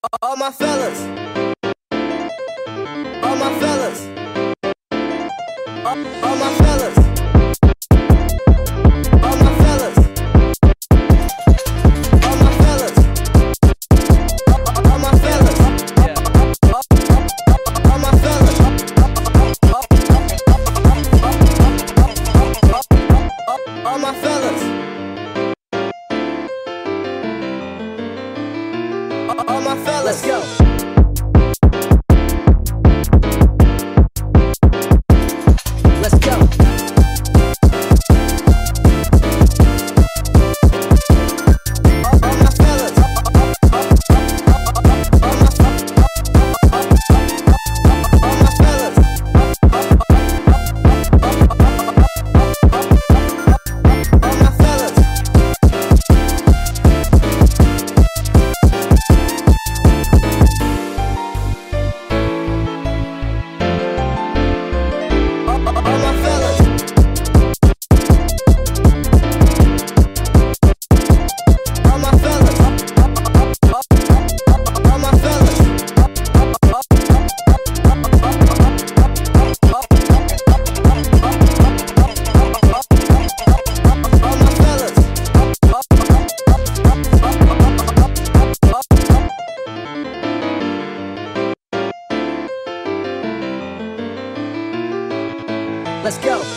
All my fellas, all my fellas, all my fellas, all my fellas, all my fellas, all my fellas, all my fellas, all my fellas, all my fellas. Let's go. Let's go. All my fellas. All my fellas. All my fellas. Let's go.